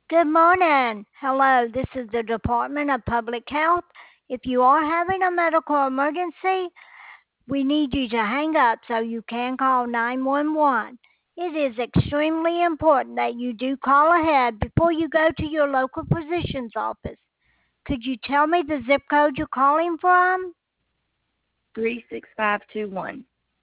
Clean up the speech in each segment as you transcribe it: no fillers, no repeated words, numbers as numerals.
Good morning. Hello, this is the Department of Public Health. If you are having a medical emergency, we need you to hang up so you can call 911. It is extremely important that you do call ahead before you go to your local physician's office. Could you tell me the zip code you're calling from? 36521.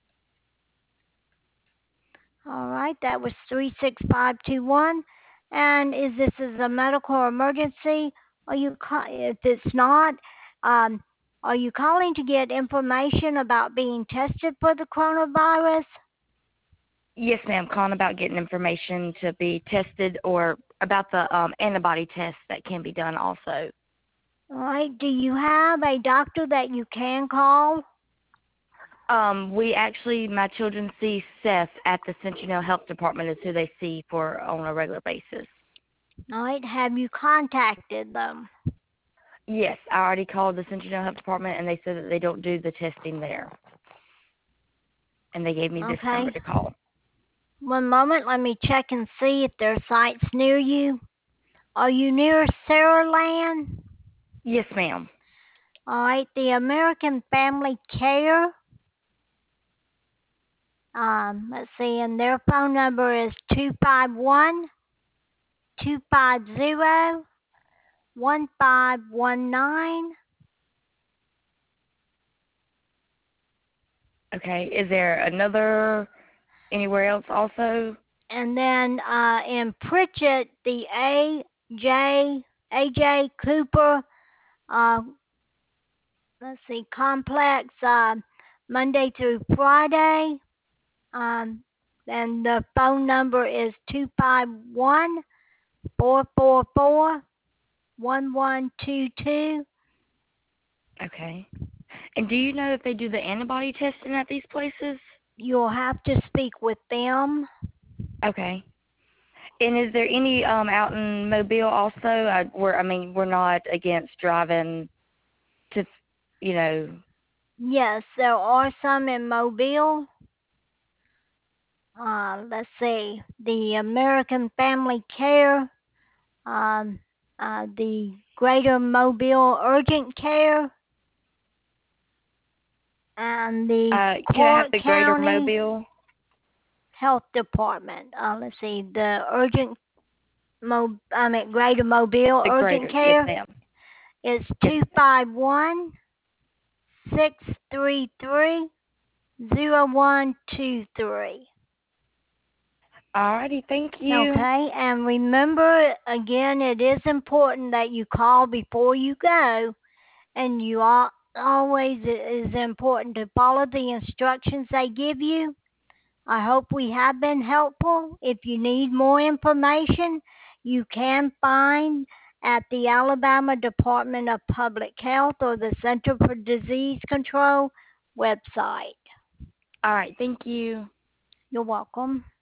All right, that was 36521. And is this a medical emergency? If it's not, um, are you calling to get information about being tested for the coronavirus? Yes, ma'am. Calling about getting information to be tested or about the antibody tests that can be done also. All right, do you have a doctor that you can call? My children see Seth at the Centennial Health Department is who they see for on a regular basis. All right, have you contacted them? Yes, I already called the Centennial Health Department and they said that they don't do the testing there. And they gave me this Okay. number to call. One moment, let me check and see if there are sites near you. Are you near Saraland? Yes, ma'am. All right, the American Family Care. Let's see, and their phone number is 251-250-1519. Okay. Is there anywhere else also? And then in Pritchett, the AJ Cooper, uh, let's see, complex, Monday through Friday. And the phone number is 251-444-1122. Okay. And do you know if they do the antibody testing at these places? You'll have to speak with them. Okay. And is there any out in Mobile also? We're not against driving to, you know. Yes, there are some in Mobile. Let's see, the American Family Care, um, the Greater Mobile Urgent Care, and the Can I have Clark the Greater County Mobile? Health Department. Let's see, the Greater Mobile The Urgent Greater, yes, Care ma'am. is Yes, ma'am. 251-633-0123. Alrighty, thank you. Okay, and remember again, it is important that you call before you go, and always it is important to follow the instructions they give you. I hope we have been helpful. If you need more information, you can find at the Alabama Department of Public Health or the Center for Disease Control website. All right, thank you. You're welcome.